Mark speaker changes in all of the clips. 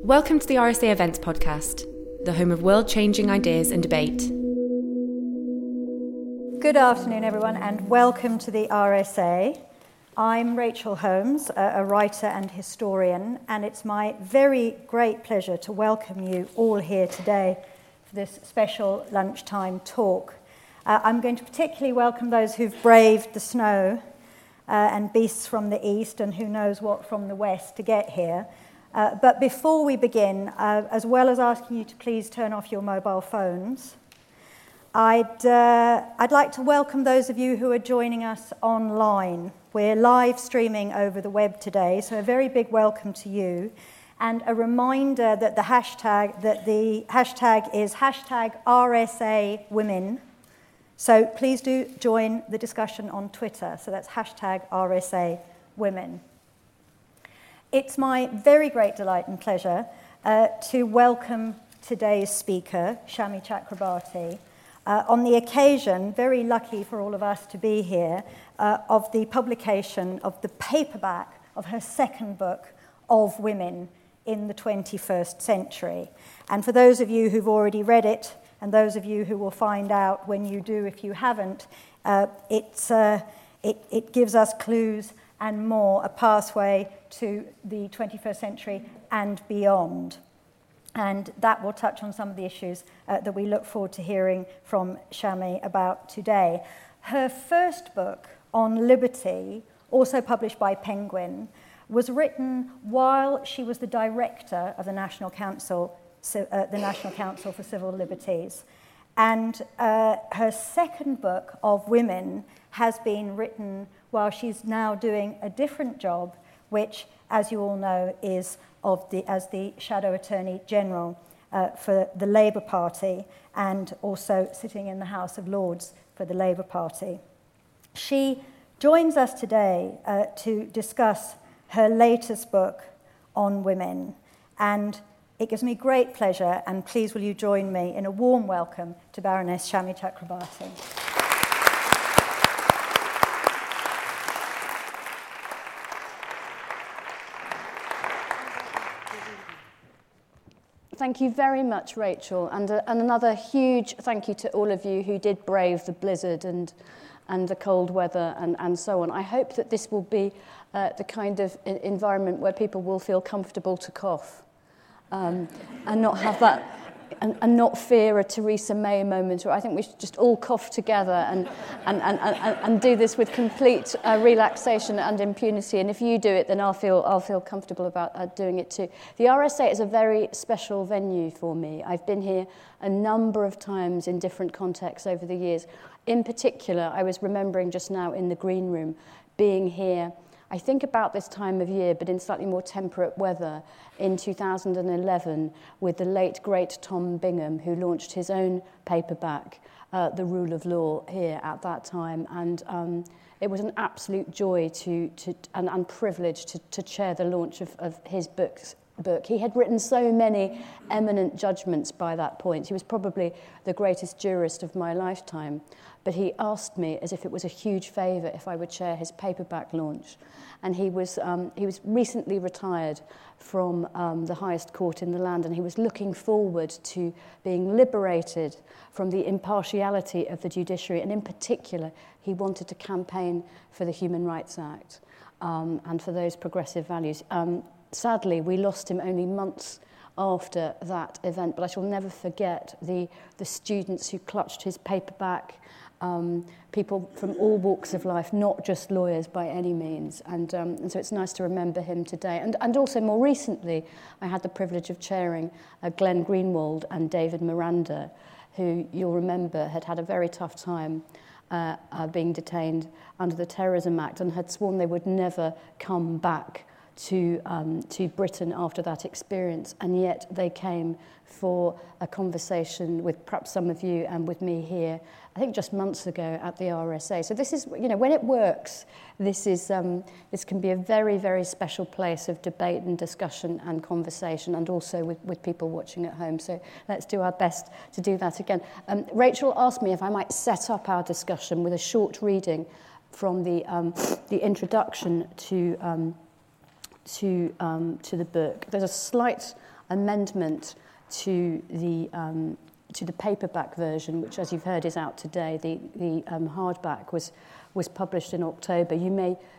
Speaker 1: Welcome to the RSA Events Podcast, the home of world-changing ideas and debate.
Speaker 2: Good afternoon, everyone, and welcome to the RSA. I'm Rachel Holmes, a writer and historian, and it's my very great pleasure to welcome you all here today for this special lunchtime talk. I'm going to particularly welcome those who've braved the snow and beasts from the east and who knows what from the west to get here. But before we begin, as well as asking you to please turn off your mobile phones, I'd like to welcome those of you who are joining us online. We're live streaming over the web today, so a very big welcome to you. And a reminder that the hashtag is hashtag RSA Women. So please do join the discussion on Twitter. So that's hashtag RSA Women. It's my very great delight and pleasure to welcome today's speaker, Shami Chakrabarti, on the occasion, very lucky for all of us to be here, of the publication of the paperback of her second book, Of Women in the 21st Century. And for those of you who've already read it, and those of you who will find out when you do if you haven't, it gives us clues and more, a pathway to the 21st century and beyond. And that will touch on some of the issues that we look forward to hearing from Shami about today. Her first book, On Liberty, also published by Penguin, was written while she was the director of the National Council for Civil Liberties. And her second book, Of Women, has been written while she's now doing a different job, which, as you all know, is as the Shadow Attorney General for the Labour Party, and also sitting in the House of Lords for the Labour Party. She joins us today to discuss her latest book, On Women, and it gives me great pleasure, and please will you join me in a warm welcome to Baroness Shami Chakrabarti.
Speaker 3: Thank you very much, Rachel, and another huge thank you to all of you who did brave the blizzard and the cold weather and so on. I hope that this will be the kind of environment where people will feel comfortable to cough and not have that, and not fear a Theresa May moment. Or I think we should just all cough together and do this with complete relaxation and impunity. And if you do it, then I'll feel comfortable about doing it too. The RSA is a very special venue for me. I've been here a number of times in different contexts over the years. In particular, I was remembering just now in the green room being here, I think about this time of year, but in slightly more temperate weather, in 2011, with the late, great Tom Bingham, who launched his own paperback, The Rule of Law, here at that time. And it was an absolute joy and privilege to chair the launch of his book. He had written so many eminent judgments by that point. He was probably the greatest jurist of my lifetime. But he asked me, as if it was a huge favour, if I would chair his paperback launch. And he was recently retired from the highest court in the land, and he was looking forward to being liberated from the impartiality of the judiciary. And in particular, he wanted to campaign for the Human Rights Act and for those progressive values. Sadly, we lost him only months after that event, but I shall never forget the students who clutched his paperback, people from all walks of life, not just lawyers by any means. And so it's nice to remember him today. And also more recently, I had the privilege of chairing Glenn Greenwald and David Miranda, who you'll remember had a very tough time being detained under the Terrorism Act and had sworn they would never come back to Britain after that experience, and yet they came for a conversation with perhaps some of you and with me here, I think just months ago at the RSA. So this is, when it works, this can be a very, very special place of debate and discussion and conversation, and also with people watching at home. So let's do our best to do that again. Rachel asked me if I might set up our discussion with a short reading from the introduction to the book. There's a slight amendment to the paperback version, which, as you've heard, is out today. The hardback was published in October. You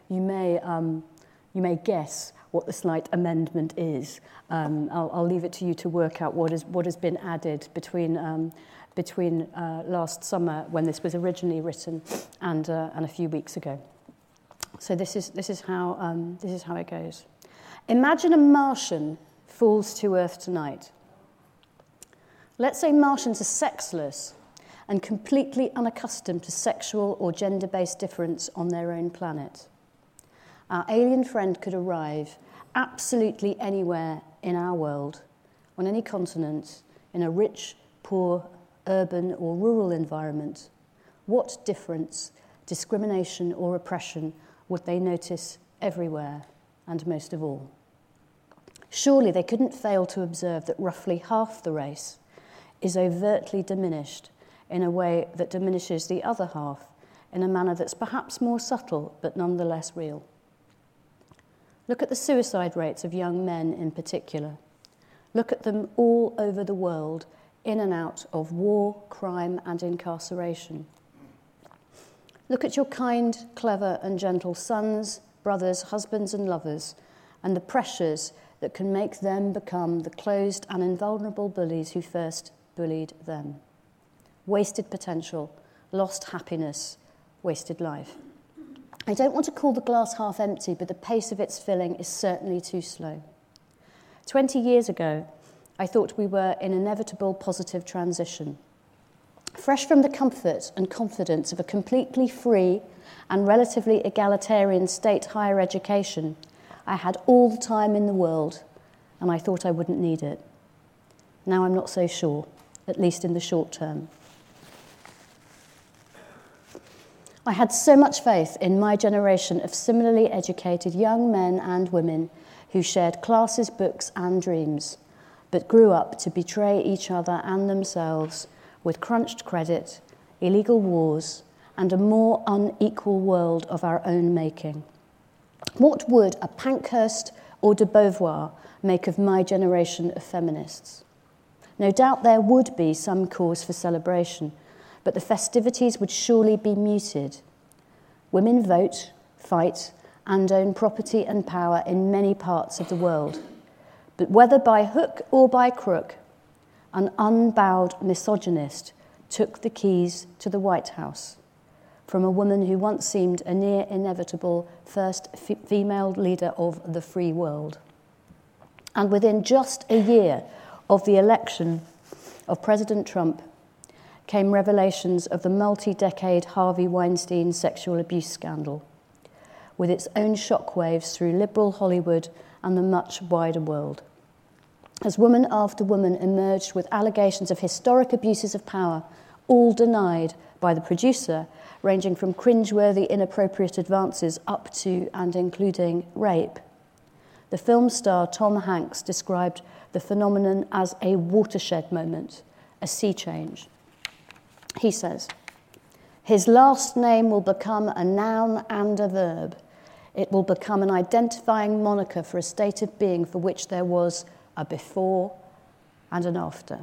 Speaker 3: may guess what the slight amendment is. I'll leave it to you to work out what has been added between last summer, when this was originally written, and a few weeks ago. So this is how it goes. Imagine a Martian falls to Earth tonight. Let's say Martians are sexless and completely unaccustomed to sexual or gender-based difference on their own planet. Our alien friend could arrive absolutely anywhere in our world, on any continent, in a rich, poor, urban or rural environment. What difference, discrimination or oppression would they notice everywhere, and most of all? Surely they couldn't fail to observe that roughly half the race is overtly diminished in a way that diminishes the other half in a manner that's perhaps more subtle but nonetheless real. Look at the suicide rates of young men in particular. Look at them all over the world, in and out of war, crime, and incarceration. Look at your kind, clever, and gentle sons, brothers, husbands, and lovers, and the pressures that can make them become the closed and invulnerable bullies who first bullied them. Wasted potential, lost happiness, wasted life. I don't want to call the glass half empty, but the pace of its filling is certainly too slow. 20 years ago, I thought we were in inevitable positive transition. Fresh from the comfort and confidence of a completely free and relatively egalitarian state higher education, I had all the time in the world, and I thought I wouldn't need it. Now I'm not so sure, at least in the short term. I had so much faith in my generation of similarly educated young men and women who shared classes, books, and dreams, but grew up to betray each other and themselves with crunched credit, illegal wars, and a more unequal world of our own making. What would a Pankhurst or de Beauvoir make of my generation of feminists? No doubt there would be some cause for celebration, but the festivities would surely be muted. Women vote, fight, and own property and power in many parts of the world. But whether by hook or by crook, an unbowed misogynist took the keys to the White House from a woman who once seemed a near inevitable first female leader of the free world. And within just a year of the election of President Trump came revelations of the multi-decade Harvey Weinstein sexual abuse scandal, with its own shockwaves through liberal Hollywood and the much wider world. As woman after woman emerged with allegations of historic abuses of power, all denied by the producer, ranging from cringeworthy, inappropriate advances up to and including rape, the film star Tom Hanks described the phenomenon as a watershed moment, a sea change. He says, "His last name will become a noun and a verb. It will become an identifying moniker for a state of being for which there was a before and an after."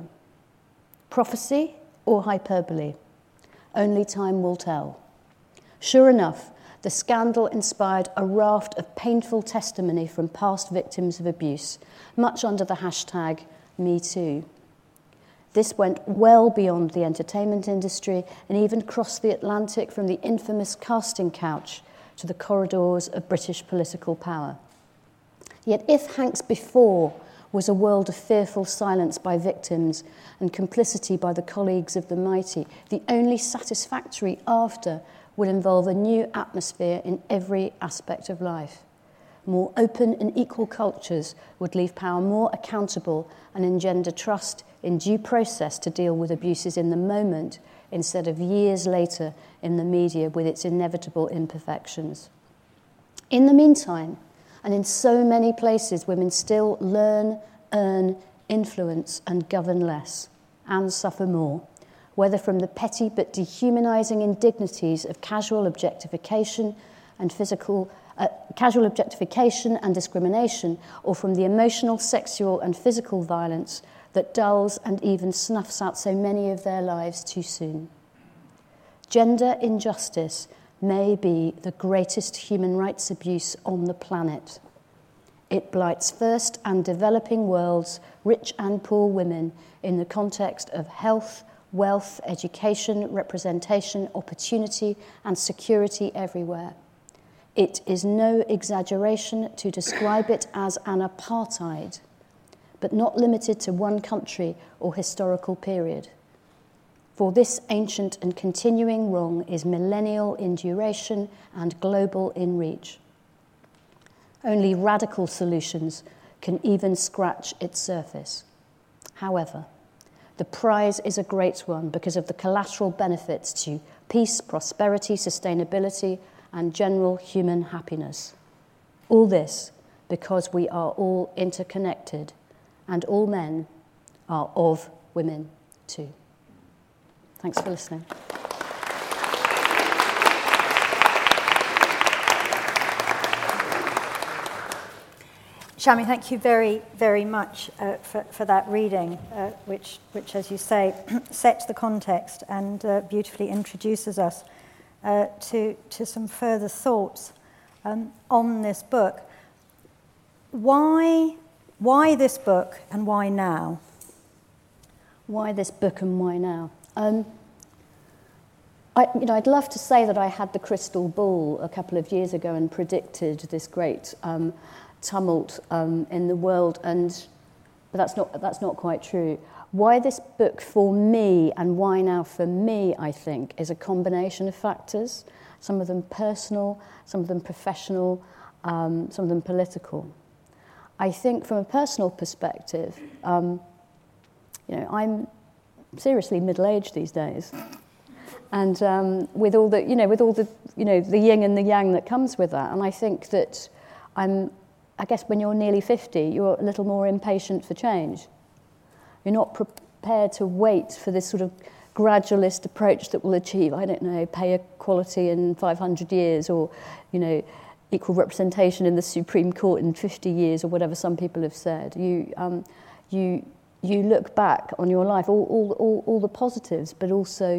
Speaker 3: Prophecy or hyperbole? Only time will tell. Sure enough, the scandal inspired a raft of painful testimony from past victims of abuse, much under the hashtag #MeToo. This went well beyond the entertainment industry and even crossed the Atlantic from the infamous casting couch to the corridors of British political power. Yet if Hanks before was a world of fearful silence by victims and complicity by the colleagues of the mighty, the only satisfactory after would involve a new atmosphere in every aspect of life. More open and equal cultures would leave power more accountable and engender trust in due process to deal with abuses in the moment instead of years later in the media with its inevitable imperfections. In the meantime, and in so many places, women still learn, earn, influence, and govern less, and suffer more, whether from the petty but dehumanising indignities of casual objectification and physical casual objectification and discrimination, or from the emotional, sexual and physical violence that dulls and even snuffs out so many of their lives too soon. Gender injustice may be the greatest human rights abuse on the planet. It blights first and developing worlds, rich and poor women, in the context of health, wealth, education, representation, opportunity, and security everywhere. It is no exaggeration to describe it as an apartheid, but not limited to one country or historical period. For this ancient and continuing wrong is millennial in duration and global in reach. Only radical solutions can even scratch its surface. However, the prize is a great one because of the collateral benefits to peace, prosperity, sustainability, and general human happiness. All this because we are all interconnected, and all men are of women too. Thanks for listening.
Speaker 2: Shami, thank you very, very much for that reading, which, as you say, sets the context and beautifully introduces us to some further thoughts on this book. Why this book and why now?
Speaker 3: Why this book and why now? I'd love to say that I had the crystal ball a couple of years ago and predicted this great tumult in the world, but that's not quite true. Why this book for me and why now for me, I think, is a combination of factors. Some of them personal, some of them professional, some of them political. I think from a personal perspective, I'm seriously middle-aged these days, and with all the the yin and the yang that comes with that, and I think that I guess when you're nearly 50, you're a little more impatient for change. You're not prepared to wait for this sort of gradualist approach that will achieve, I don't know, pay equality in 500 years, or equal representation in the Supreme Court in 50 years, or whatever some people have said. You look back on your life, all the positives, but also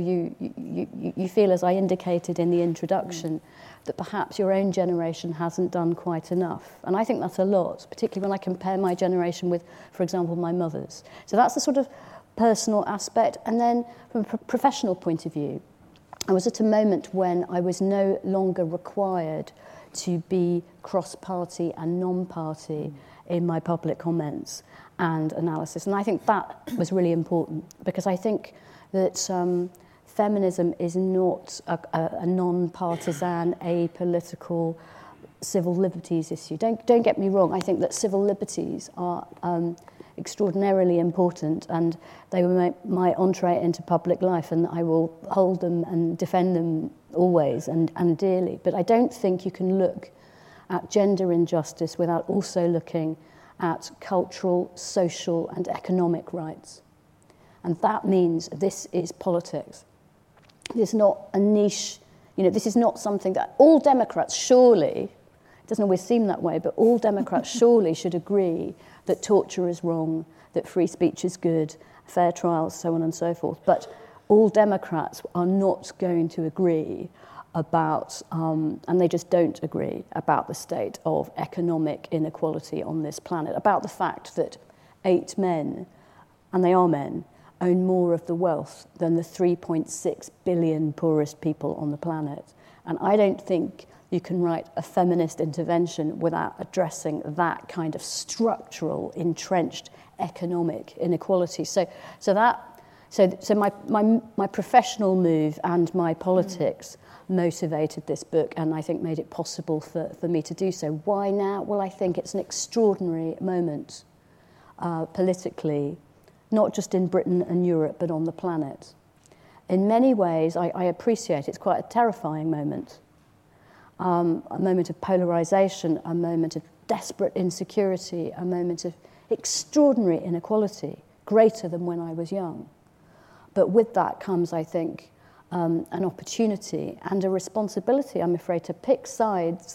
Speaker 3: you feel, as I indicated in the introduction, that perhaps your own generation hasn't done quite enough. And I think that's a lot, particularly when I compare my generation with, for example, my mother's. So that's the sort of personal aspect. And then from a professional point of view, I was at a moment when I was no longer required to be cross-party and non-party in my public comments and analysis. And I think that was really important, because I think that feminism is not a non-partisan, apolitical civil liberties issue. Don't get me wrong, I think that civil liberties are extraordinarily important, and they were my entree into public life, and I will hold them and defend them always and dearly. But I don't think you can look at gender injustice without also looking at cultural, social and economic rights. And that means this is politics. This is not a niche, this is not something that all Democrats surely, it doesn't always seem that way, but all Democrats surely should agree that torture is wrong, that free speech is good, fair trials, so on and so forth. But all Democrats are not going to agree about, and they just don't agree, about the state of economic inequality on this planet, about the fact that 8 men, and they are men, own more of the wealth than the 3.6 billion poorest people on the planet. And I don't think you can write a feminist intervention without addressing that kind of structural, entrenched economic inequality. So my professional move and my politics motivated this book, and I think made it possible for me to do so. Why now? Well, I think it's an extraordinary moment politically, not just in Britain and Europe, but on the planet. In many ways, I appreciate it's quite a terrifying moment. A moment of polarisation, a moment of desperate insecurity, a moment of extraordinary inequality, greater than when I was young. But with that comes, I think, an opportunity and a responsibility, I'm afraid, to pick sides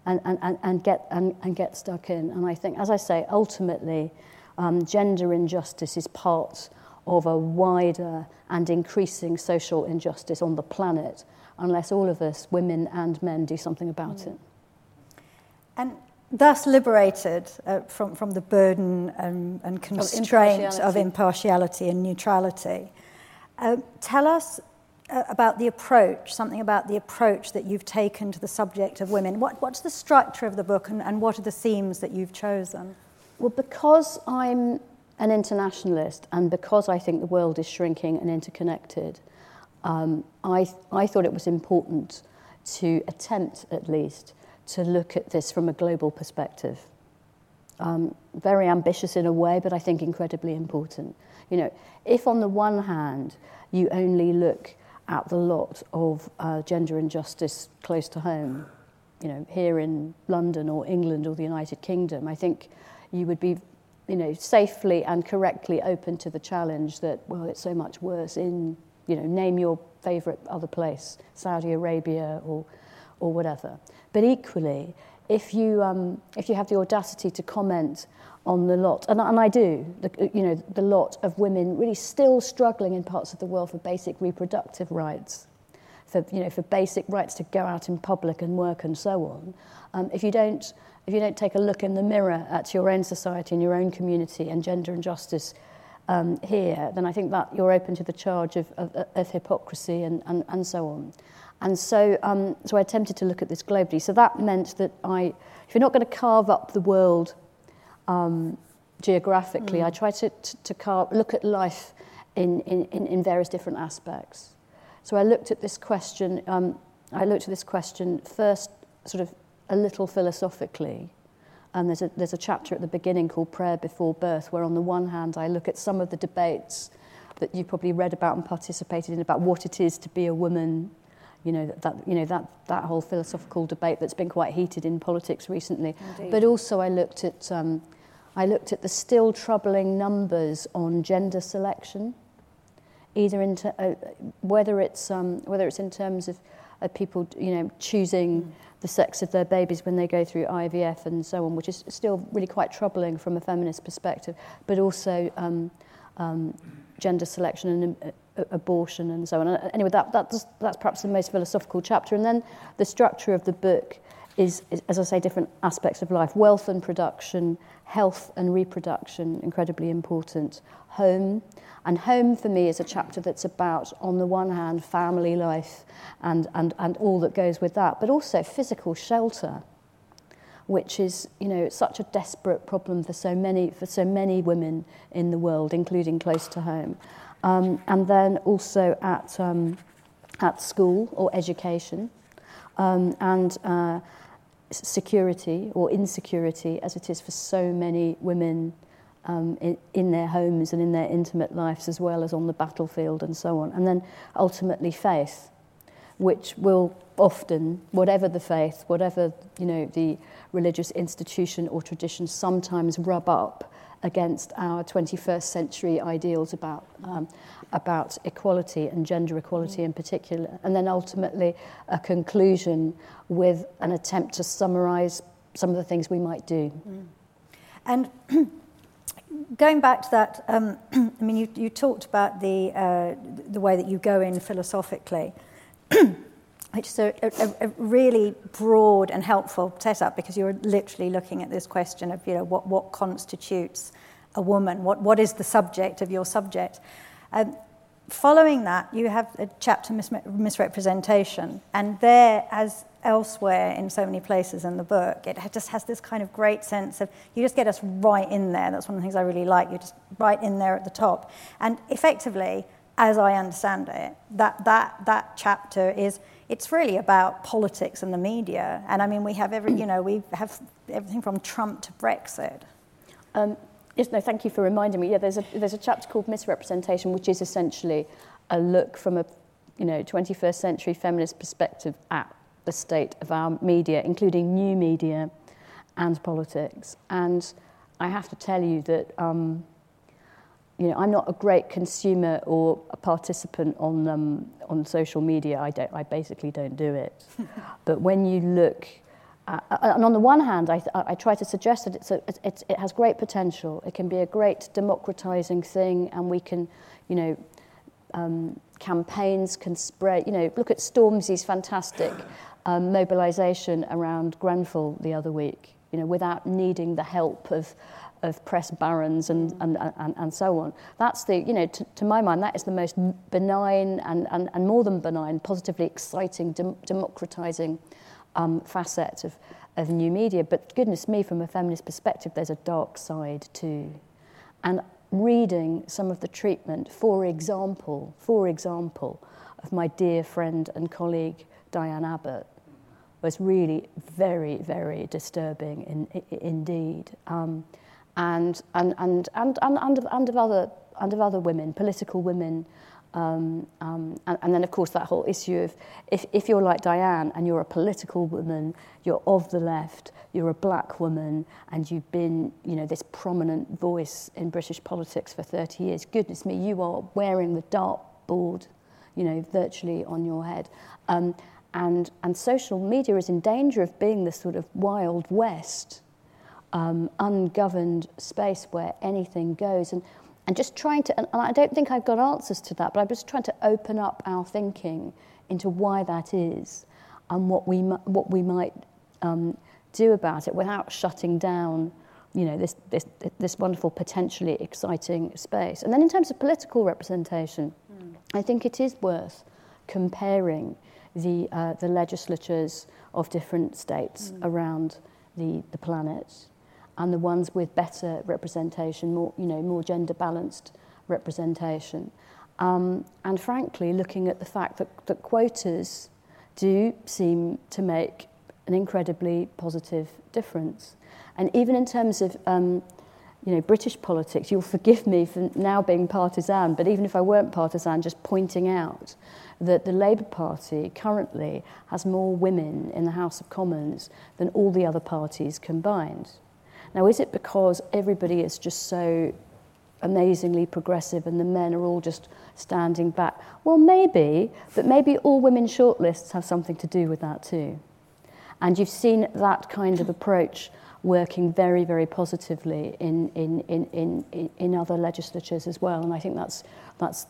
Speaker 3: and get stuck in. And I think, as I say, ultimately, gender injustice is part of a wider and increasing social injustice on the planet, unless all of us, women and men, do something about it.
Speaker 2: And thus liberated from the burden and constraints of impartiality and neutrality. Tell us about the approach, something about the approach that you've taken to the subject of women. What's the structure of the book, and what are the themes that you've chosen?
Speaker 3: Well, because I'm an internationalist and because I think the world is shrinking and interconnected, I thought it was important to attempt, at least, to look at this from a global perspective. Very ambitious in a way, but I think incredibly important. You know, if on the one hand you only look at the lot of gender injustice close to home, you know, here in London or England or the United Kingdom, I think you would be, you know, safely and correctly open to the challenge that, well, it's so much worse in, you know, name your favourite other place, Saudi Arabia or whatever. But equally, if you have the audacity to comment on the lot, and I do, the lot of women really still struggling in parts of the world for basic reproductive rights, for basic rights to go out in public and work and so on. If you don't take a look in the mirror at your own society and your own community and gender injustice here, then I think that you're open to the charge of hypocrisy and so on. And so I attempted to look at this globally. So that meant that if you're not going to carve up the world geographically, I try to look at life in various different aspects. So I looked at this question. First, sort of a little philosophically. There's a chapter at the beginning called Prayer Before Birth, where on the one hand I look at some of the debates that you've probably read about and participated in about what it is to be a woman. That whole philosophical debate that's been quite heated in politics recently. Indeed. But also I looked at the still troubling numbers on gender selection, either whether it's in terms of people, you know, choosing the sex of their babies when they go through IVF and so on, which is still really quite troubling from a feminist perspective, but also gender selection and abortion and so on. Anyway, that's perhaps the most philosophical chapter. And then the structure of the book is, as I say, different aspects of life. Wealth and production, health and reproduction, incredibly important. Home. And home for me is a chapter that's about, on the one hand, family life and all that goes with that, but also physical shelter, which is, you know, such a desperate problem for so many women in the world, including close to home. And then also at school or education, and security or insecurity, as it is for so many women in their homes and in their intimate lives, as well as on the battlefield and so on. And then ultimately faith, which will often, whatever the faith, whatever, you know, the religious institution or tradition, sometimes rub up against our 21st century ideals about equality and gender equality in particular. And then ultimately a conclusion with an attempt to summarise some of the things we might do.
Speaker 2: And going back to that, I mean, you talked about the way that you go in philosophically, which is a really broad and helpful setup, because you're literally looking at this question of, you know, what constitutes a woman, what is the subject of your subject. Following that, you have a chapter, misrepresentation, and there, as elsewhere in so many places in the book, it just has this kind of great sense of, you just get us right in there. That's one of the things I really like. You're just right in there at the top. And effectively, as I understand it, that chapter it's really about politics and the media. And I mean, we have we have everything from Trump to Brexit.
Speaker 3: Yes, no, thank you for reminding me. Yeah, there's a chapter called Misrepresentation, which is essentially a look from a 21st century feminist perspective at the state of our media, including new media and politics. And I have to tell you that I'm not a great consumer or a participant on social media. I basically don't do it. But when you look and on the one hand, I try to suggest that it has great potential. It can be a great democratizing thing, and we can, campaigns can spread. Look at Stormzy's fantastic mobilisation around Grenfell the other week. Without needing the help of press barons and so on. That's to my mind, that is the most benign and more than benign, positively exciting, democratising facet of new media. But goodness me, from a feminist perspective, there's a dark side too. And reading some of the treatment, for example, of my dear friend and colleague Diane Abbott, was really very, very disturbing indeed. And of other women, political women, and then of course that whole issue of if you're like Diane and you're a political woman, you're of the left, you're a black woman, and you've been this prominent voice in British politics for 30 years. Goodness me, you are wearing the dartboard, virtually on your head. And social media is in danger of being this sort of Wild West, ungoverned space where anything goes. And just trying to, and I don't think I've got answers to that, but I'm just trying to open up our thinking into why that is and what we might do about it without shutting down, this wonderful, potentially exciting space. And then in terms of political representation, I think it is worth comparing the legislatures of different states around the planet, and the ones with better representation, more gender balanced representation, and frankly, looking at the fact that quotas do seem to make an incredibly positive difference, and even in terms of British politics, you'll forgive me for now being partisan, but even if I weren't partisan, just pointing out that the Labour Party currently has more women in the House of Commons than all the other parties combined. Now, is it because everybody is just so amazingly progressive and the men are all just standing back? Well, maybe, but maybe all women shortlists have something to do with that too. And you've seen that kind of approach working very, very positively in other legislatures as well. And I think that's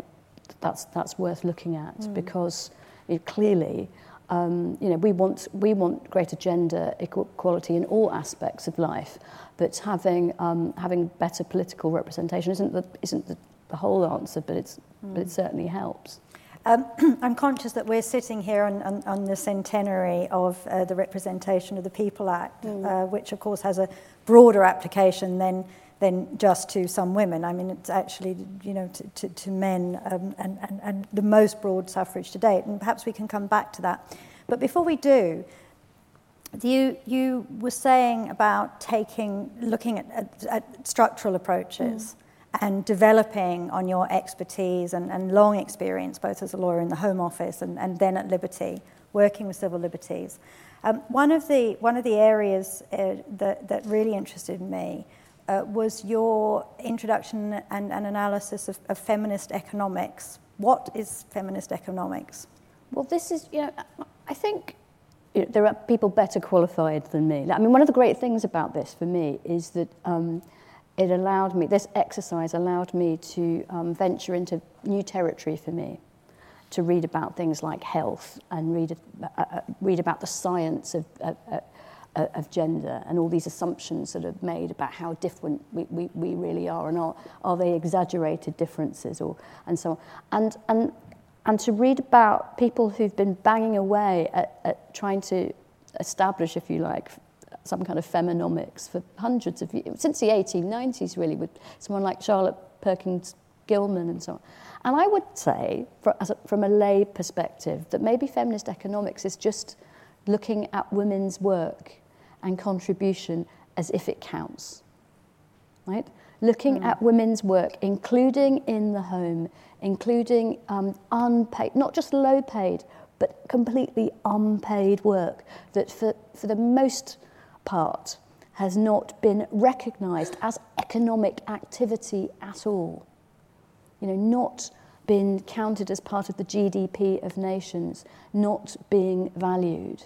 Speaker 3: worth looking at because clearly, we want greater gender equality in all aspects of life, but having better political representation isn't the whole answer, but it certainly helps.
Speaker 2: I'm conscious that we're sitting here on the centenary of the Representation of the People Act, which of course has a broader application than just to some women. I mean, it's actually, to men and the most broad suffrage to date, and perhaps we can come back to that. But before we do, you were saying about looking at structural approaches and developing on your expertise and long experience, both as a lawyer in the Home Office and then at Liberty, working with civil liberties. One of the areas that really interested me was your introduction and analysis of feminist economics. What is feminist economics?
Speaker 3: Well, this is, I think there are people better qualified than me. I mean, one of the great things about this for me is that this exercise allowed me to venture into new territory for me, to read about things like health and read about the science of gender and all these assumptions that are made about how different we really are, and are they exaggerated differences and so on, and to read about people who've been banging away at trying to establish, if you like, some kind of feminomics for hundreds of years, since the 1890s really, with someone like Charlotte Perkins Gilman and so on. And I would say, from a lay perspective, that maybe feminist economics is just looking at women's work and contribution as if it counts, right? Looking at women's work, including in the home, including unpaid, not just low paid, but completely unpaid work that for the most part has not been recognised as economic activity at all. Not been counted as part of the GDP of nations, not being valued.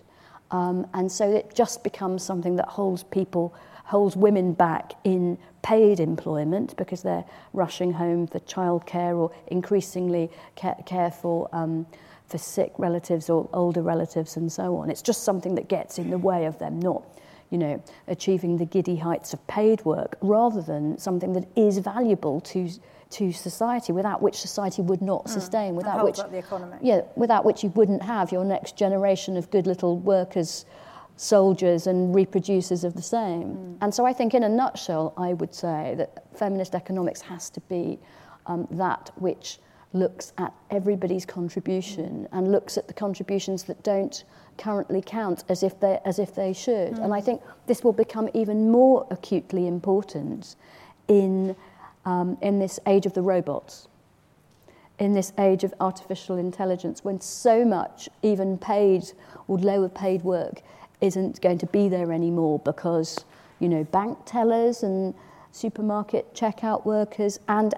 Speaker 3: And so it just becomes something that holds women back in paid employment because they're rushing home for childcare or increasingly care for sick relatives or older relatives and so on. It's just something that gets in the way of them not, achieving the giddy heights of paid work, rather than something that is valuable to society, without which society would not sustain, without which
Speaker 2: the economy.
Speaker 3: Yeah, without which you wouldn't have your next generation of good little workers, soldiers and reproducers of the same. And so I think in a nutshell I would say that feminist economics has to be that which looks at everybody's contribution and looks at the contributions that don't currently count as if they should. And I think this will become even more acutely important in this age of the robots, in this age of artificial intelligence, when so much even paid or lower paid work isn't going to be there anymore because, bank tellers and supermarket checkout workers and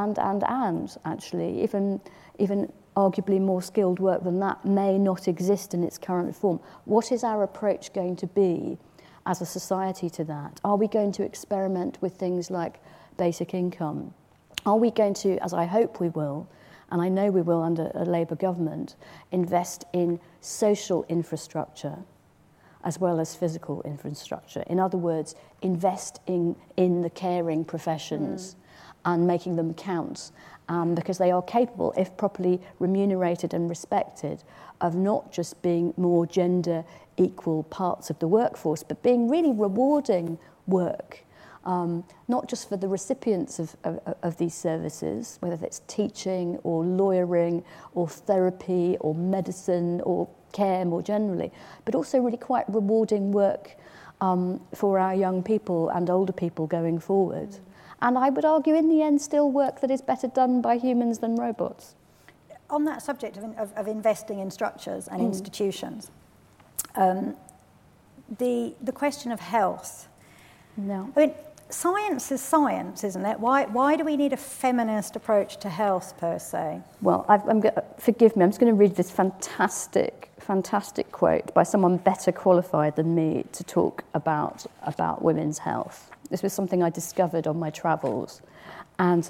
Speaker 3: actually even arguably more skilled work than that may not exist in its current form. What is our approach going to be as a society to that? Are we going to experiment with things like basic income? Are we going to, as I hope we will, and I know we will under a Labour government, invest in social infrastructure as well as physical infrastructure? In other words, invest in the caring professions and making them count, because they are capable, if properly remunerated and respected, of not just being more gender equal parts of the workforce, but being really rewarding work, not just for the recipients of these services, whether it's teaching or lawyering or therapy or medicine or care more generally, but also really quite rewarding work for our young people and older people going forward. And I would argue in the end still work that is better done by humans than robots.
Speaker 2: On that subject of investing in structures and institutions, the question of health.
Speaker 3: No.
Speaker 2: I mean, science is science, isn't it? Why do we need a feminist approach to health per se?
Speaker 3: Well, forgive me, I'm just going to read this fantastic quote by someone better qualified than me to talk about women's health. This was something I discovered on my travels, and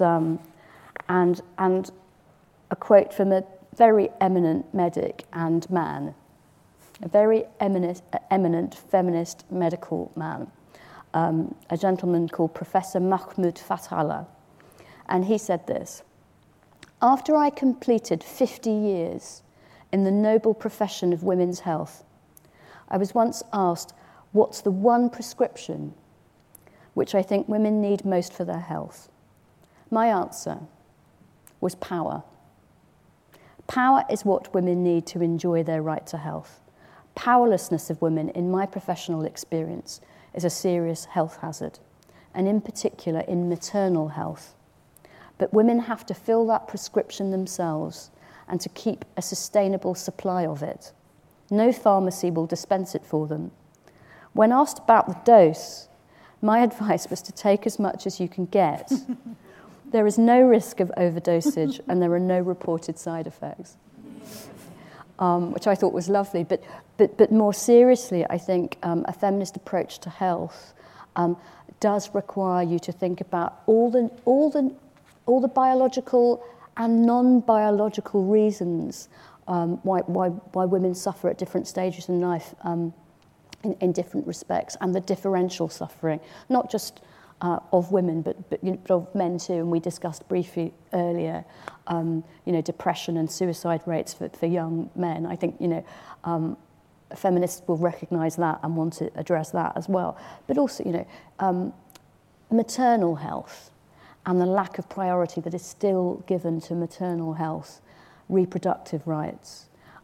Speaker 3: a quote from a very eminent medic and man, a very eminent feminist medical man, a gentleman called Professor Mahmoud Fathallah. And he said this: "After I completed 50 years in the noble profession of women's health, I was once asked, what's the one prescription which I think women need most for their health? My answer was power. Power is what women need to enjoy their right to health. Powerlessness of women, in my professional experience, is a serious health hazard, and in particular in maternal health. But women have to fill that prescription themselves and to keep a sustainable supply of it. No pharmacy will dispense it for them. When asked about the dose, my advice was to take as much as you can get. There is no risk of overdosage and there are no reported side effects." Which I thought was lovely. But more seriously, I think a feminist approach to health does require you to think about all the biological and non-biological reasons why women suffer at different stages in life in different respects, and the differential suffering, not just of women, but of men too. And we discussed briefly earlier, depression and suicide rates for young men. I think, feminists will recognise that and want to address that as well. But also, maternal health and the lack of priority that is still given to maternal health, reproductive rights.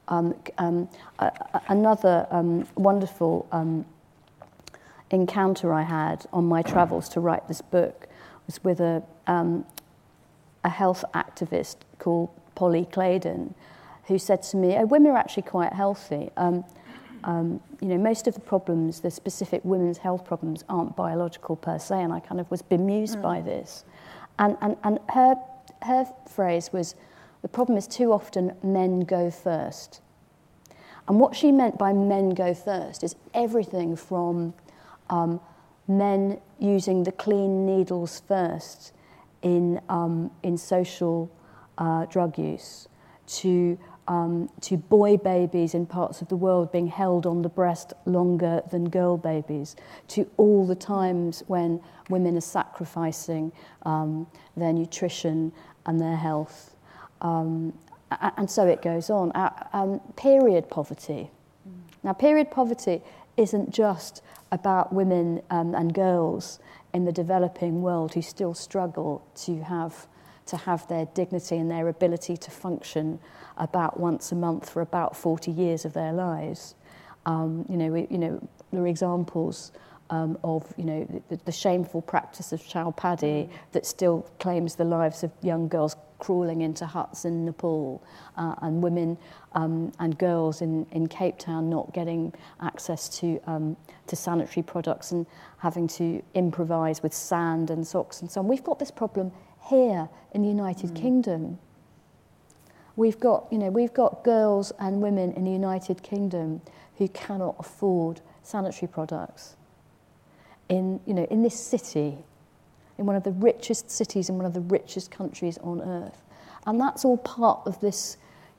Speaker 3: Another wonderful encounter I had on my travels to write this book was with a health activist called Polly Claydon, who said to me, women are actually quite healthy. Most of the problems, the specific women's health problems, aren't biological per se, and I kind of was bemused by this. And her phrase was, the problem is too often men go first. And what she meant by men go first is everything from men using the clean needles first in social drug use, to boy babies in parts of the world being held on the breast longer than girl babies, to all the times when women are sacrificing their nutrition and their health. And so it goes on. Period poverty. Now, period poverty isn't just about women and girls in the developing world who still struggle to have their dignity and their ability to function about once a month for about 40 years of their lives. There are examples of the shameful practice of chow paddy that still claims the lives of young girls crawling into huts in Nepal, and women and girls in Cape Town not getting access to sanitary products and having to improvise with sand and socks and so on. We've got this problem here in the United Kingdom. We've got girls and women in the United Kingdom who cannot afford sanitary products. In this city, in one of the richest cities in one of the richest countries on earth. And that's all part of this,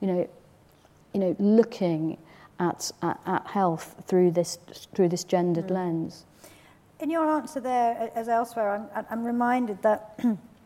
Speaker 3: looking at health through this gendered lens.
Speaker 2: In your answer there, as elsewhere, I'm reminded that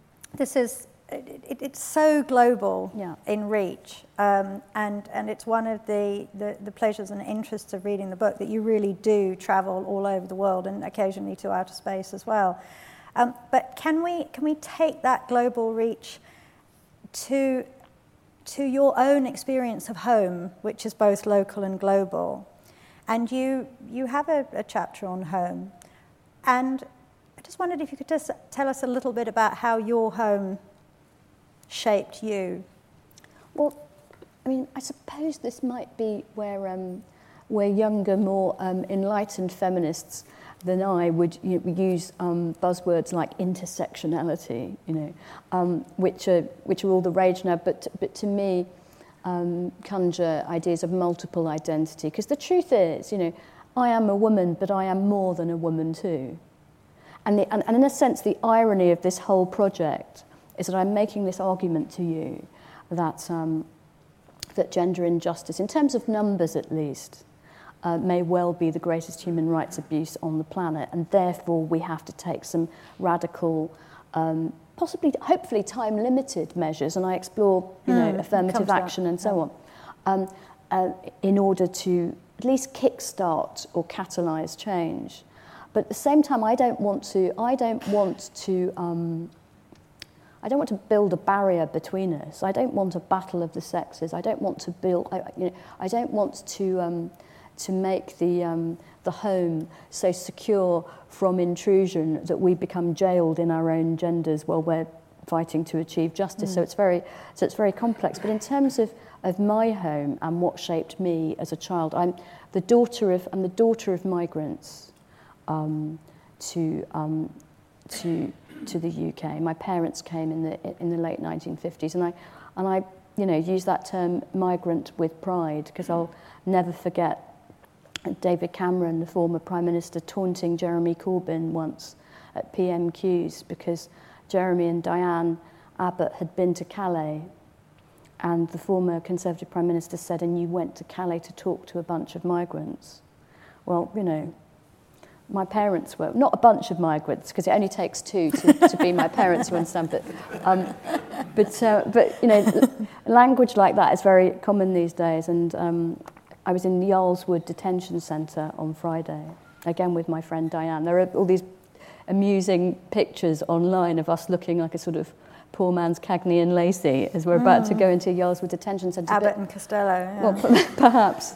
Speaker 2: it's so global in reach, and it's one of the pleasures and interests of reading the book that you really do travel all over the world and occasionally to outer space as well. But can we take that global reach to your own experience of home, which is both local and global? And you have a chapter on home, and I just wondered if you could just tell us a little bit about how your home shaped you.
Speaker 3: Well, I mean, I suppose this might be where younger, more enlightened feminists than I would use buzzwords like intersectionality, which are all the rage now. But to me, conjure ideas of multiple identity. Because the truth is, I am a woman, but I am more than a woman too. And in a sense, the irony of this whole project is that I'm making this argument to you that that gender injustice, in terms of numbers at least, may well be the greatest human rights abuse on the planet, and therefore we have to take some radical, hopefully time-limited measures, and I explore, affirmative action and so on, in order to at least kickstart or catalyse change. But at the same time, I don't want to build a barrier between us. I don't want a battle of the sexes. I don't want to build. I don't want to make the home so secure from intrusion that we become jailed in our own genders while we're fighting to achieve justice. So it's very complex. But in terms of my home and what shaped me as a child, I'm the daughter of migrants to the UK. My parents came in the late 1950s, and I use that term migrant with pride, because I'll never forget David Cameron, the former Prime Minister, taunting Jeremy Corbyn once at PMQs because Jeremy and Diane Abbott had been to Calais, and the former Conservative Prime Minister said, "And you went to Calais to talk to a bunch of migrants." Well, my parents were not a bunch of migrants, because it only takes two to be my parents, you understand. But language like that is very common these days. And I was in the Yarlswood Detention Centre on Friday, again with my friend Diane. There are all these amusing pictures online of us looking like a sort of poor man's Cagney and Lacey as we're about to go into Yarlswood Detention Centre.
Speaker 2: Abbott and Costello. Yeah.
Speaker 3: Well, perhaps.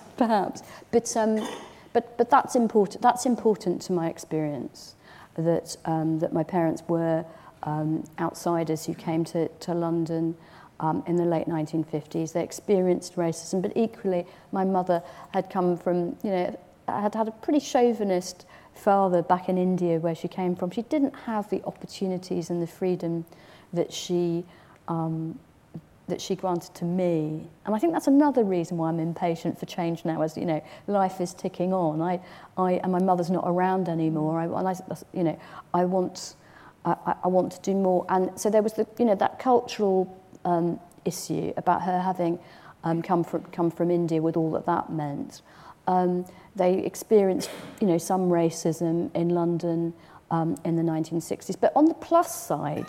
Speaker 3: But that's important. That's important to my experience. That my parents were outsiders who came to London in the late 1950s. They experienced racism, but equally, my mother had come from, had a pretty chauvinist father back in India where she came from. She didn't have the opportunities and the freedom that she that she granted to me. And I think that's another reason why I'm impatient for change now, as, you know, life is ticking on. And my mother's not around anymore. I want to do more. And so there was that cultural issue about her having come from India with all that meant. They experienced, some racism in London in the 1960s. But on the plus side,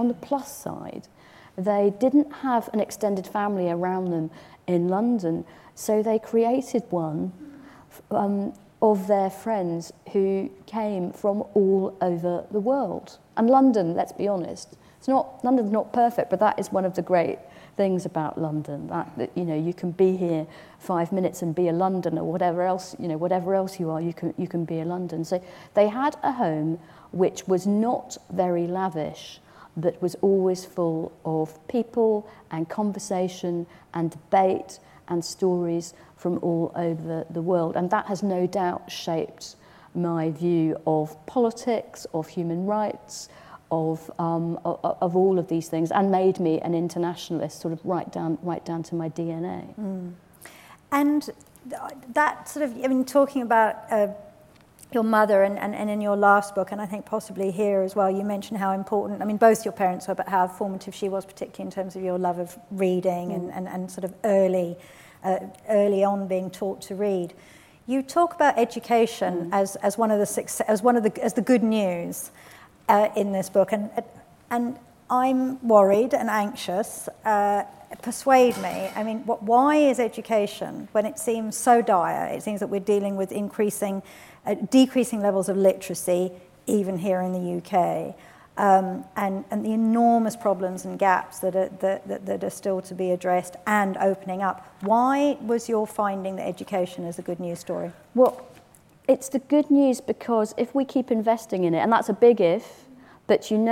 Speaker 3: they didn't have an extended family around them in London, so they created one of their friends who came from all over the world. And London, let's be honest, London's not perfect, but that is one of the great things about London, that you can be here 5 minutes and be a Londoner, or whatever else you are, you can be a London. So they had a home which was not very lavish, but was always full of people and conversation and debate and stories from all over the world. And that has no doubt shaped my view of politics, of human rights, of all of these things, and made me an internationalist, sort of right down to my DNA.
Speaker 2: Mm. And that sort of, talking about your mother and in your last book, and I think possibly here as well, you mentioned how important, both your parents were, but how formative she was, particularly in terms of your love of reading and sort of early on being taught to read. You talk about education as one of the good news in this book, and I'm worried and anxious. Persuade me. Why is education, when it seems so dire? It seems that we're dealing with decreasing levels of literacy, even here in the UK, and the enormous problems and gaps that are still to be addressed and opening up. Why was your finding that education is a good news story?
Speaker 3: Well, it's the good news because if we keep investing in it, and that's a big if, but you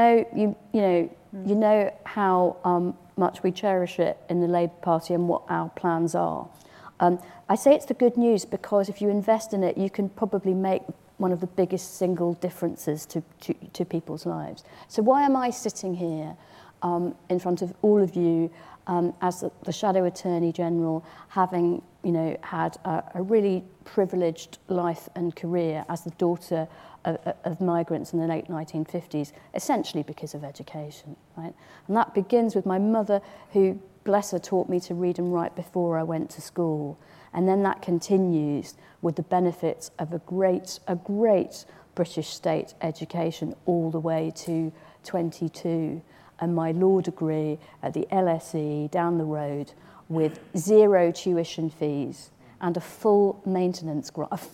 Speaker 3: know how much we cherish it in the Labour Party and what our plans are. I say it's the good news because if you invest in it, you can probably make one of the biggest single differences to people's lives. So why am I sitting here in front of all of you as the Shadow Attorney General, having had a really privileged life and career as the daughter of migrants in the late 1950s, essentially because of education, right? And that begins with my mother, who, bless her, taught me to read and write before I went to school. And then that continues with the benefits of a great British state education all the way to 22, and my law degree at the LSE down the road with 0 tuition fees and a full maintenance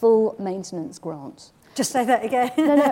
Speaker 3: grant.
Speaker 2: Just say that again.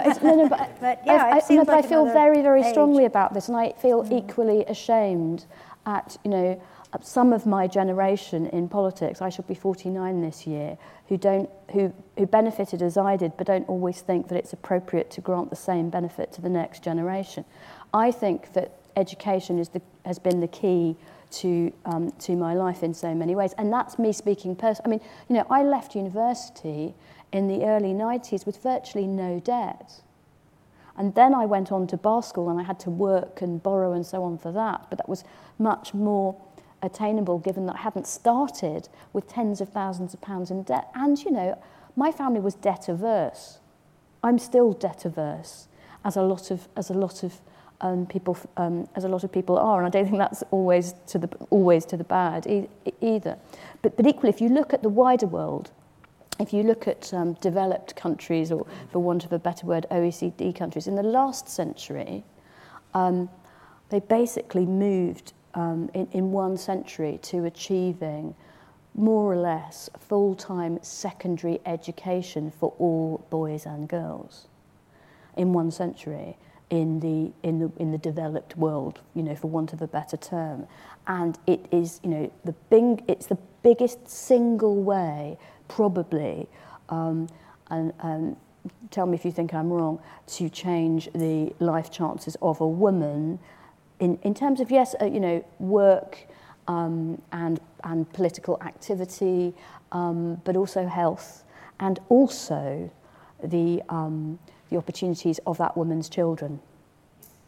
Speaker 3: I feel very, very strongly about this, and I feel equally ashamed at some of my generation in politics. I shall be 49 this year, who benefited as I did, but don't always think that it's appropriate to grant the same benefit to the next generation. I think that education has been the key to my life in so many ways, and that's me speaking personally. I left university in the early 90s with virtually no debt. And then I went on to bar school and I had to work and borrow and so on for that, but that was much more attainable given that I hadn't started with tens of thousands of pounds in debt. And, my family was debt averse. I'm still debt averse, as a lot of people are, and I don't think that's always to the bad either. But equally, if you look at the wider world, if you look at developed countries, or for want of a better word, OECD countries, in the last century, they basically moved in 1 century to achieving more or less full-time secondary education for all boys and girls in 1 century in the developed world, for want of a better term. And it is, it's the biggest single way, probably, and tell me if you think I'm wrong, to change the life chances of a woman in terms of, yes, work and political activity, but also health, and also the opportunities of that woman's children.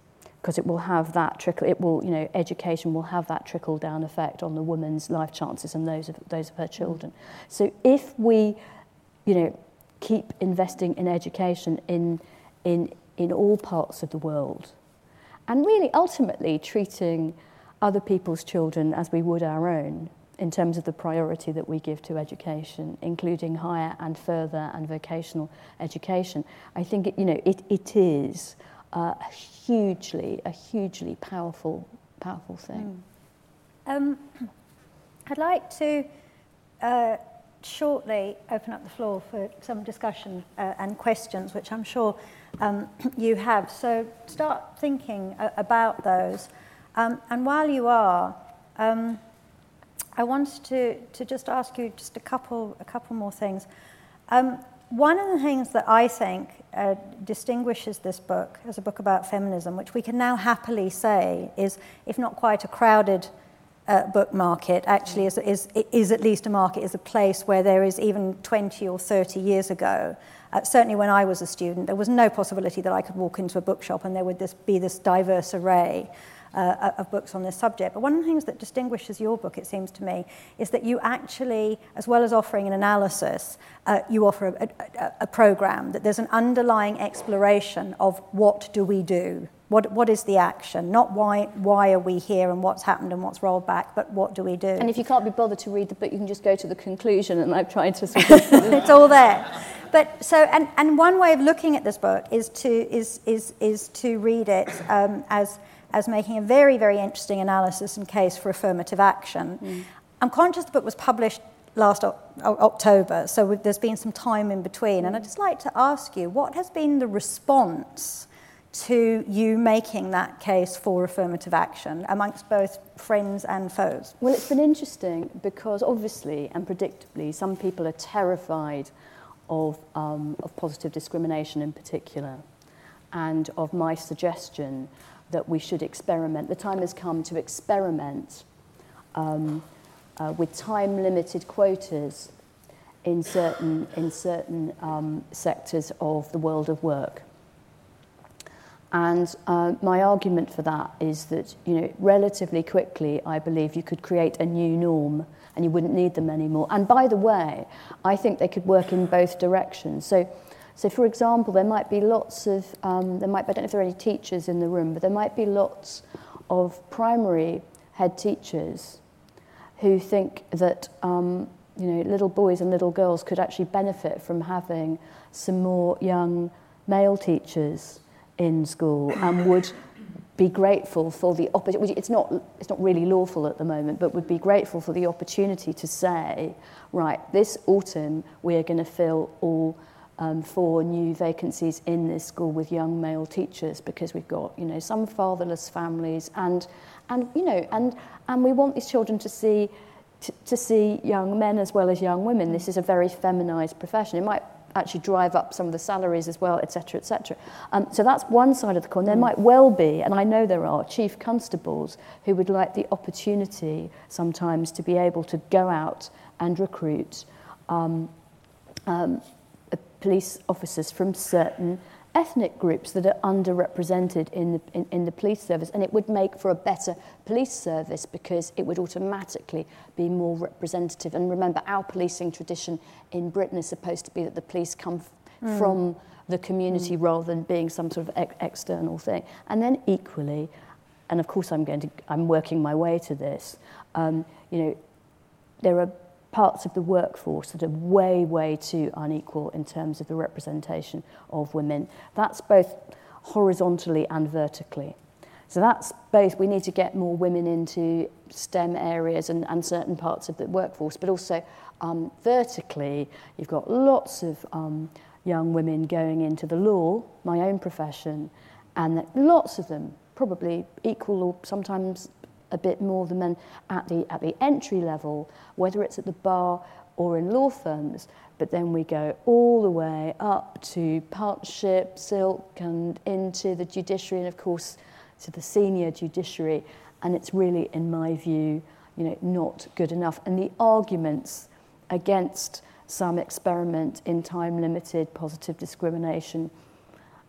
Speaker 3: because it will have that trickle. It will, education will have that trickle down effect on the woman's life chances and those of her children. So if we, keep investing in education in all parts of the world, and really ultimately treating other people's children as we would our own, in terms of the priority that we give to education, including higher and further and vocational education, I think it is a hugely powerful thing.
Speaker 2: I'd like to shortly open up the floor for some discussion and questions, which I'm sure you have. So start thinking about those. And while you are, I wanted to just ask you just a couple more things. One of the things that I think distinguishes this book as a book about feminism, which we can now happily say is, if not quite a crowded book market, actually is at least a market, is a place where there is, even 20 or 30 years ago, certainly when I was a student, there was no possibility that I could walk into a bookshop and there would be this diverse array of books on this subject. But one of the things that distinguishes your book, it seems to me, is that you actually, as well as offering an analysis, you offer a program, that there's an underlying exploration of what do we do? What is the action? Not why are we here and what's happened and what's rolled back, but what do we do?
Speaker 3: And if you can't be bothered to read the book, you can just go to the conclusion, and I've tried to sort of...
Speaker 2: It's all there. But so, and one way of looking at this book is to read it as making a very, very interesting analysis and case for affirmative action. I'm conscious the book was published last October, so there's been some time in between. And I'd just like to ask you, what has been the response to you making that case for affirmative action amongst both friends and foes?
Speaker 3: Well, it's been interesting because obviously and predictably some people are terrified of positive discrimination in particular, and of my suggestion that we should experiment. The time has come to experiment with time-limited quotas in certain sectors of the world of work. And my argument for that is that, relatively quickly, I believe you could create a new norm and you wouldn't need them anymore. And by the way, I think they could work in both directions. So for example, there might be lots of, I don't know if there are any teachers in the room, but there might be lots of primary head teachers who think that, little boys and little girls could actually benefit from having some more young male teachers in school, and would be grateful for the opportunity. It's not really lawful at the moment, but would be grateful for the opportunity to say, right, this autumn we are going to fill all 4 new vacancies in this school with young male teachers, because we've got some fatherless families, and we want these children to see young men as well as young women. This is a very feminised profession. It might actually drive up some of the salaries as well, etc., etc. So that's one side of the coin. There might well be, and I know there are, chief constables who would like the opportunity sometimes to be able to go out and recruit police officers from certain ethnic groups that are underrepresented in the police service, and it would make for a better police service because it would automatically be more representative. And remember, our policing tradition in Britain is supposed to be that the police come from the community rather than being some sort of external thing. And then equally, and of course I'm working my way to this, there are parts of the workforce that are way, way too unequal in terms of the representation of women. That's both horizontally and vertically. So that's both, we need to get more women into STEM areas and certain parts of the workforce, but also vertically, you've got lots of young women going into the law, my own profession, and lots of them, probably equal or sometimes a bit more than men at the entry level, whether it's at the bar or in law firms, but then we go all the way up to partnership, silk, and into the judiciary, and of course to the senior judiciary, and it's really, in my view, not good enough. And the arguments against some experiment in time-limited positive discrimination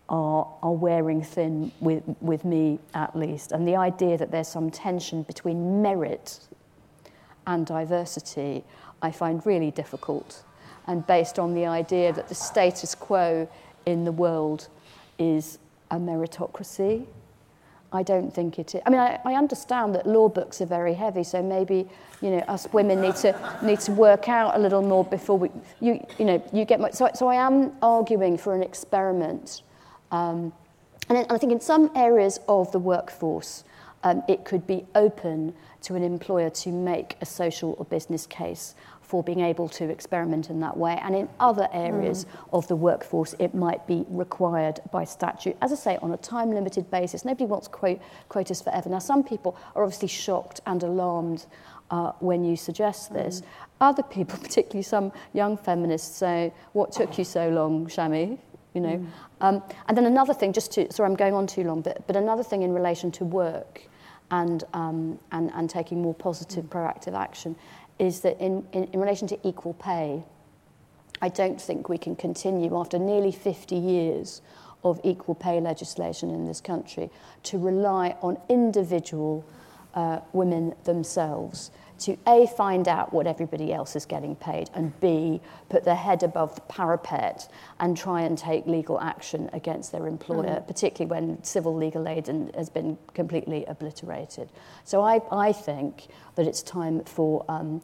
Speaker 3: are wearing thin with me, at least. And the idea that there's some tension between merit and diversity, I find really difficult, and based on the idea that the status quo in the world is a meritocracy. I don't think it is. I mean, I understand that law books are very heavy, so maybe, you know, us women need to work out a little more before you get much. So I am arguing for an experiment, and I think in some areas of the workforce, it could be open to an employer to make a social or business case for being able to experiment in that way. And in other areas of the workforce, it might be required by statute. As I say, on a time-limited basis. Nobody wants quotas forever. Now, some people are obviously shocked and alarmed when you suggest this. Other people, particularly some young feminists, say, what took you so long, Shami? You know. And then another thing, sorry, I'm going on too long, but another thing in relation to work and taking more positive, proactive action is that in relation to equal pay, I don't think we can continue after nearly 50 years of equal pay legislation in this country to rely on individual women themselves to A, find out what everybody else is getting paid, and B, put their head above the parapet and try and take legal action against their employer, particularly when civil legal aid has been completely obliterated. So I think that it's time for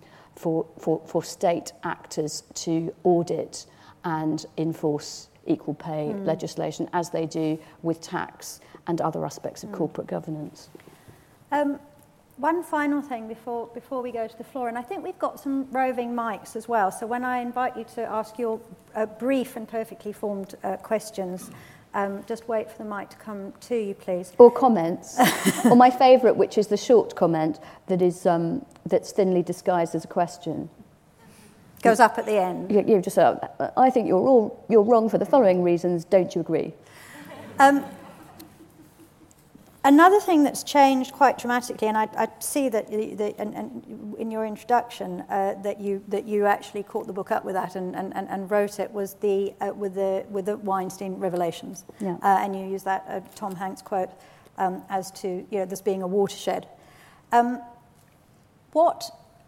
Speaker 3: state actors to audit and enforce equal pay legislation, as they do with tax and other aspects of corporate governance.
Speaker 2: One final thing before we go to the floor, and I think we've got some roving mics as well, so when I invite you to ask your brief and perfectly formed questions, just wait for the mic to come to you, please.
Speaker 3: Or comments. Or my favourite, which is the short comment that is that's thinly disguised as a question.
Speaker 2: Goes up at the end.
Speaker 3: You just say, I think you're wrong for the following reasons, don't you agree?
Speaker 2: Another thing that's changed quite dramatically, and I see that and in your introduction that you actually caught the book up with that and wrote it, was with the Weinstein revelations, and you use that Tom Hanks quote as to this being a watershed. What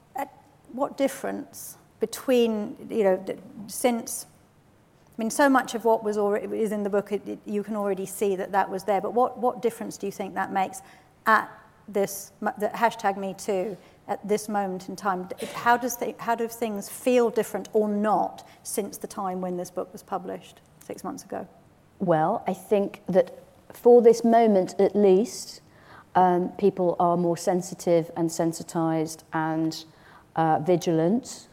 Speaker 2: difference between since. I mean, so much of what is in the book, you can already see that was there. But what difference do you think that makes at this, the #MeToo, at this moment in time? How do things feel different or not since the time when this book was published 6 months ago?
Speaker 3: Well, I think that for this moment at least, people are more sensitive and sensitised and vigilant.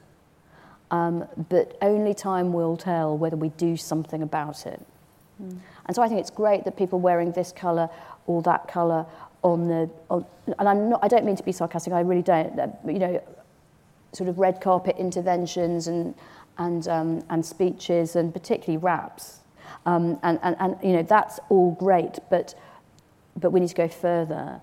Speaker 3: But only time will tell whether we do something about it. And so I think it's great that people wearing this colour or that colour and I don't mean to be sarcastic, I really don't. Sort of red carpet interventions and speeches, and particularly raps, and that's all great. But we need to go further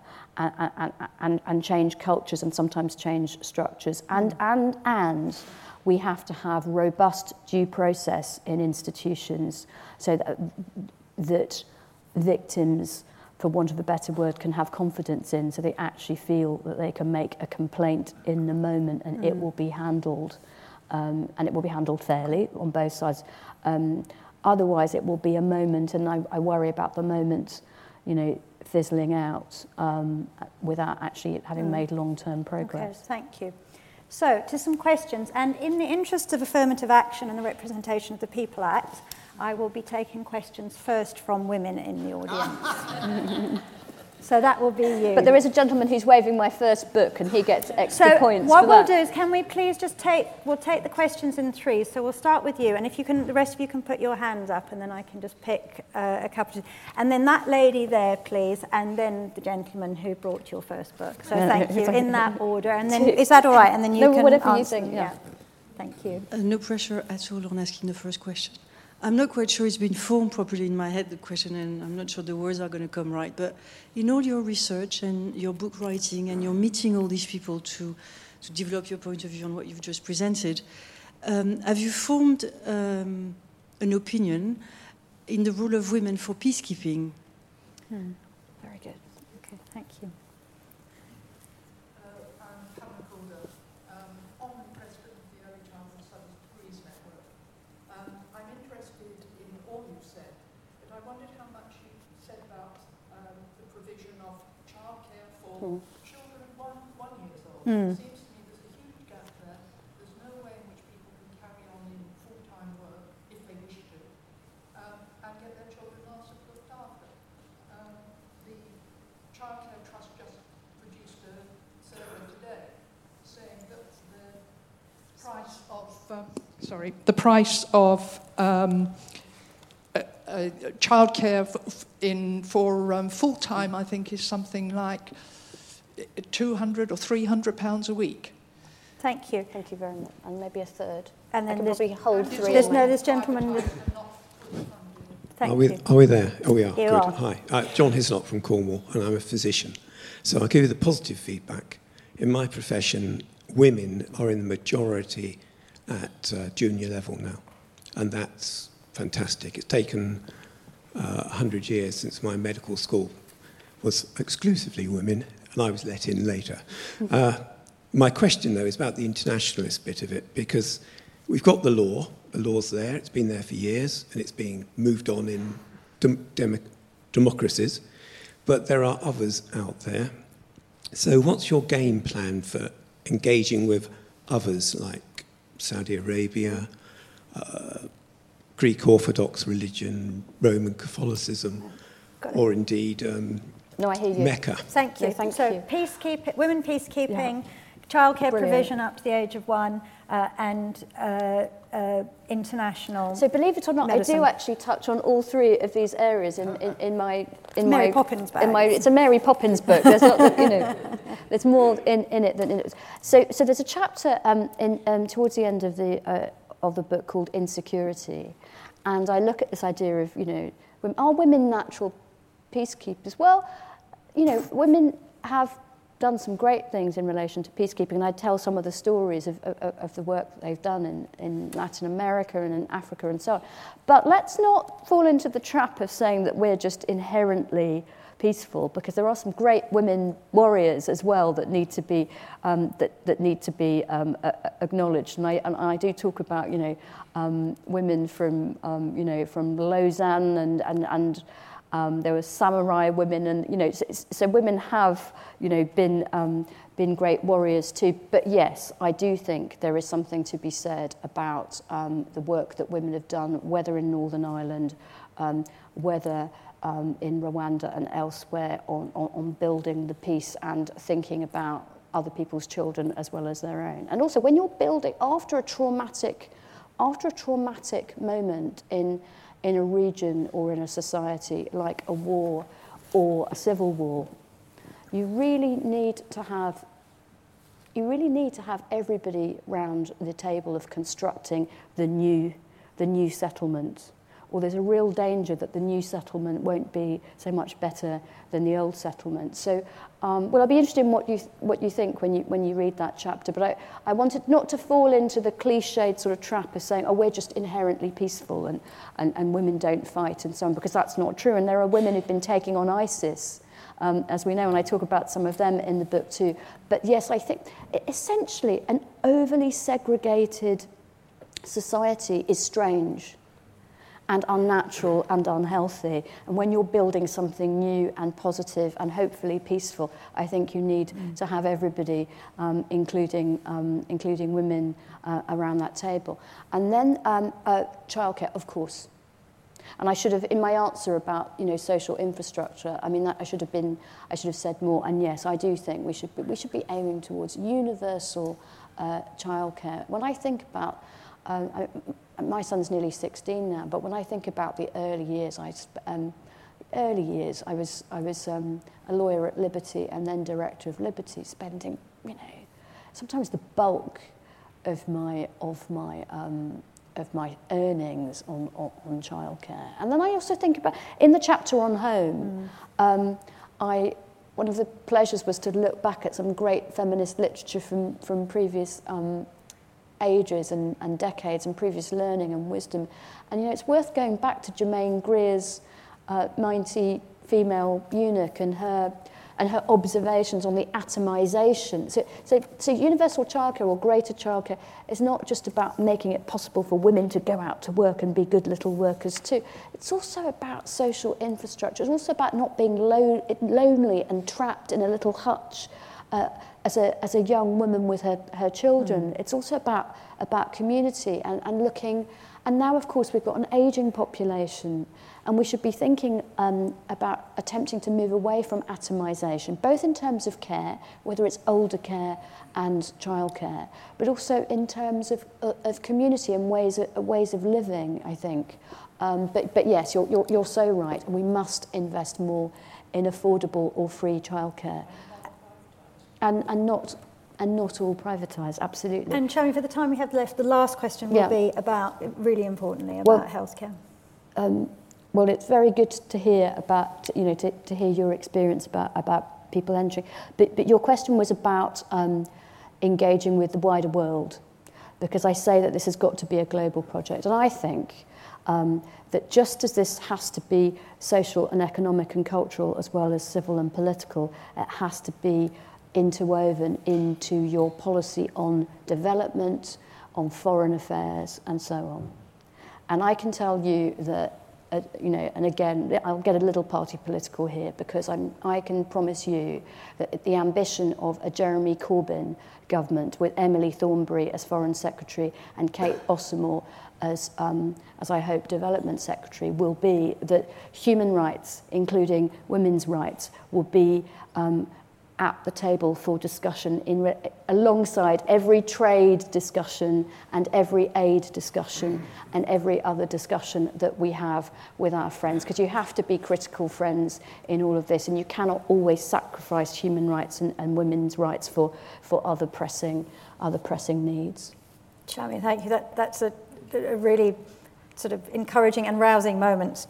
Speaker 3: and change cultures and sometimes change structures and we have to have robust due process in institutions so that victims, for want of a better word, can have confidence in, so they actually feel that they can make a complaint in the moment and it will be handled, and it will be handled fairly on both sides. Otherwise, it will be a moment, and I worry about the moment, fizzling out without actually having made long-term progress.
Speaker 2: Okay, thank you. So, to some questions, and in the interest of affirmative action and the Representation of the People Act, I will be taking questions first from women in the audience. So that will be you.
Speaker 3: But there is a gentleman who's waving my first book, and he gets extra points for that.
Speaker 2: So what we'll do is, can we please just we'll take the questions in threes. So we'll start with you, and if you can, the rest of you can put your hands up, and then I can just pick a couple. And then that lady there, please, and then the gentleman who brought your first book. So thank you, in that order. And then, is that all right? And then you can
Speaker 3: whatever
Speaker 2: answer.
Speaker 3: You think, yeah.
Speaker 2: Thank you.
Speaker 4: No pressure at all on asking the first question. I'm not quite sure it's been formed properly in my head, the question, and I'm not sure the words are going to come right. But in all your research and your book writing, and you're meeting all these people to develop your point of view on what you've just presented, have you formed an opinion in the role of women for peacekeeping.
Speaker 3: Very good.
Speaker 2: Okay, thank you.
Speaker 5: I'm Helen Calder, Honorary President of the Early Childhood Studies Degrees Network. I'm interested in all you've said, but I wondered how much you said about the provision of childcare for children 1 year old. It seems to me there's a huge gap there. There's no way in which people can carry on in full-time work if they wish to, and get their children looked after. The Childcare Trust just produced a survey today saying that the price of childcare for full-time, I think, is something like £200 or £300 a week.
Speaker 2: Thank you.
Speaker 3: Thank you very much. And maybe a third.
Speaker 2: And then
Speaker 3: I can
Speaker 2: there's-
Speaker 3: probably hold three.
Speaker 2: This gentleman. Thank you.
Speaker 6: Are we there? Oh, we are.
Speaker 2: You
Speaker 6: Good.
Speaker 2: are.
Speaker 6: Hi. John Hislop from Cornwall, and I'm a physician. So I'll give you the positive feedback. In my profession, women are in the majority at junior level now, and that's fantastic. It's taken 100 years since my medical school was exclusively women, and I was let in later. My question, though, is about the internationalist bit of it, because we've got the law's there, it's been there for years, and it's being moved on in democracies, but there are others out there. So what's your game plan for engaging with others like Saudi Arabia, Greek Orthodox religion, Roman Catholicism, or indeed
Speaker 3: No, I hear you.
Speaker 6: Mecca?
Speaker 2: Thank you.
Speaker 3: No, thank
Speaker 2: so
Speaker 3: you.
Speaker 2: Peacekeeping, women peacekeeping, childcare
Speaker 3: Brilliant.
Speaker 2: provision up to the age of 1, and international.
Speaker 3: So believe it or not,
Speaker 2: medicine.
Speaker 3: I do actually touch on all three of these areas in my
Speaker 2: Mary Poppins bag.
Speaker 3: it's a Mary Poppins book. There's not, there's more in it than in it. So there's a chapter towards the end of the book called Insecurity, and I look at this idea of are women natural peacekeepers? Well, women have done some great things in relation to peacekeeping, and I tell some of the stories of the work that they've done in Latin America and in Africa and so on. But let's not fall into the trap of saying that we're just inherently peaceful, because there are some great women warriors as well that need to be acknowledged. And I do talk about women from from Lausanne and there were samurai women, and so women have been great warriors too. But yes, I do think there is something to be said about the work that women have done, whether in Northern Ireland, whether in Rwanda and elsewhere, on building the peace and thinking about other people's children as well as their own. And also, when you're building after a traumatic moment in a region or in a society like a war or a civil war, you really need to have everybody round the table of constructing the new settlement. Or there's a real danger that the new settlement won't be so much better than the old settlement. So, I'll be interested in what you think when you read that chapter. But I wanted not to fall into the cliched sort of trap of saying, we're just inherently peaceful and women don't fight and so on, because that's not true. And there are women who've been taking on ISIS, as we know, and I talk about some of them in the book too. But yes, I think essentially an overly segregated society is strange and unnatural and unhealthy. And when you're building something new and positive and hopefully peaceful, I think you need to have everybody, including women, around that table. And then childcare, of course. And I should have, in my answer about social infrastructure, I should have said more. And yes, I do think we should be aiming towards universal childcare. When I think about my son's nearly 16 now, but when I think about the early years, I was a lawyer at Liberty and then director of Liberty, spending sometimes the bulk of my earnings on childcare. And then I also think about, in the chapter on home, one of the pleasures was to look back at some great feminist literature from previous ages and decades and previous learning and wisdom. And, it's worth going back to Germaine Greer's 90 female eunuch and her observations on the atomisation. So universal childcare or greater childcare is not just about making it possible for women to go out to work and be good little workers too. It's also about social infrastructure. It's also about not being lonely and trapped in a little hutch as a young woman with her children. It's also about community and looking. And now, of course, we've got an ageing population, and we should be thinking about attempting to move away from atomisation, both in terms of care, whether it's older care and childcare, but also in terms of community and ways of living, I think. But yes, you're so right. We must invest more in affordable or free childcare, and not all privatised, absolutely.
Speaker 2: And Shami, for the time we have left, the last question will be really importantly, about healthcare.
Speaker 3: Well, it's very good to hear about, to hear your experience about people entering. But your question was about engaging with the wider world, because I say that this has got to be a global project. And I think that just as this has to be social and economic and cultural as well as civil and political, it has to be interwoven into your policy on development, on foreign affairs, and so on. And I can tell you that, and again, I'll get a little party political here, because I can promise you that the ambition of a Jeremy Corbyn government with Emily Thornberry as Foreign Secretary and Kate Bossamore as I hope Development Secretary will be that human rights, including women's rights, will be at the table for discussion alongside every trade discussion and every aid discussion and every other discussion that we have with our friends, because you have to be critical friends in all of this, and you cannot always sacrifice human rights and women's rights for other pressing needs.
Speaker 2: Shami, thank you. That's a really sort of encouraging and rousing moment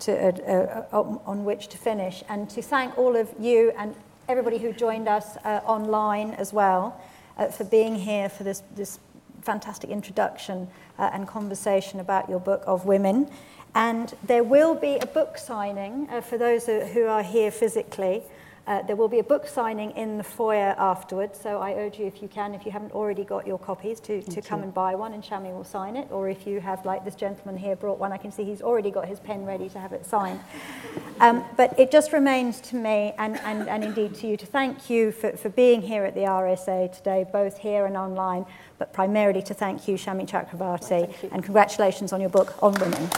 Speaker 2: on which to finish, and to thank all of you and everybody who joined us online as well for being here for this fantastic introduction and conversation about your book Of Women. And there will be a book signing for those who are here physically. There will be a book signing in the foyer afterwards, so I urge you, if you haven't already got your copies, to come and buy one, and Shami will sign it. Or if you have, like this gentleman here, brought one, I can see he's already got his pen ready to have it signed. But it just remains to me, and indeed to you, to thank you for being here at the RSA today, both here and online, but primarily to thank you, Shami Chakravarti, and congratulations on your book On Women.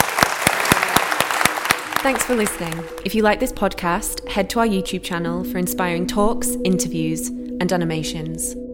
Speaker 1: Thanks for listening. If you like this podcast, head to our YouTube channel for inspiring talks, interviews, and animations.